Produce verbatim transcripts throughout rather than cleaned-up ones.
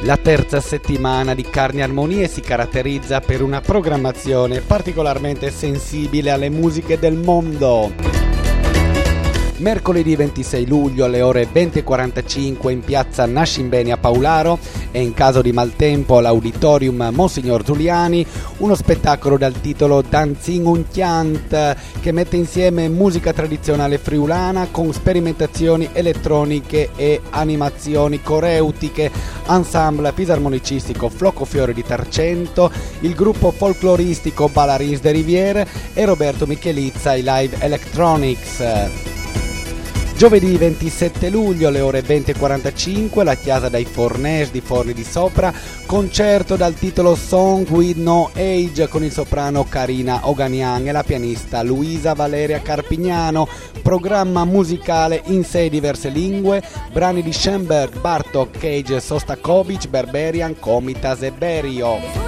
La terza settimana di Carni Armonie si caratterizza per una programmazione particolarmente sensibile alle musiche del mondo. Mercoledì ventisei luglio alle ore venti e quarantacinque in piazza Nascimbeni a Paularo e in caso di maltempo all'Auditorium Monsignor Giuliani uno spettacolo dal titolo Danzing und Chant che mette insieme musica tradizionale friulana con sperimentazioni elettroniche e animazioni coreutiche, ensemble fisarmonicistico Floccofiore di Tarcento, il gruppo folcloristico Ballarins de Riviere e Roberto Michelizza ai Live Electronics. Giovedì ventisette luglio alle ore venti e quarantacinque la Chiesa dei Fornés di Forni di Sopra, concerto dal titolo Song with No Age con il soprano Carina Oganian e la pianista Luisa Valeria Carpignano, programma musicale in sei diverse lingue, brani di Schoenberg, Bartók, Cage, Sostakovich, Berberian, Komitas e Berio.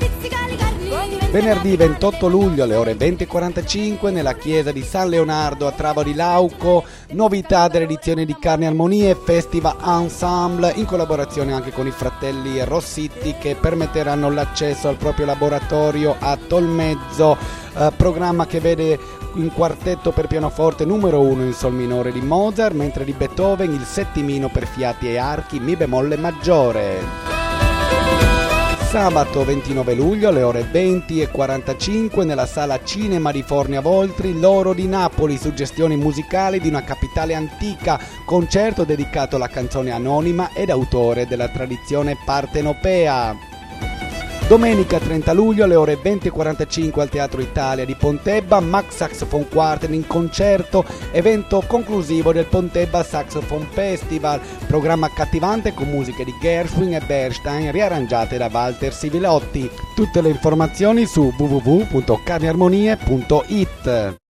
Venerdì ventotto luglio alle ore venti e quarantacinque nella chiesa di San Leonardo a Travo di Lauco, novità dell'edizione di Carni Armonie Festival Ensemble in collaborazione anche con i fratelli Rossitti che permetteranno l'accesso al proprio laboratorio a Tolmezzo, eh, programma che vede in quartetto per pianoforte numero uno in sol minore di Mozart, mentre di Beethoven il settimino per fiati e archi mi bemolle maggiore. Sabato ventinove luglio alle ore venti e quarantacinque nella sala Cinema di Fornia Voltri, L'Oro di Napoli, suggestioni musicali di una capitale antica, concerto dedicato alla canzone anonima ed autore della tradizione partenopea. Domenica trenta luglio alle ore venti e quarantacinque al Teatro Italia di Pontebba, Max Saxophone Quartet in concerto, evento conclusivo del Pontebba Saxophone Festival, programma accattivante con musiche di Gershwin e Bernstein riarrangiate da Walter Sivilotti. Tutte le informazioni su w w w punto carniarmonie punto it.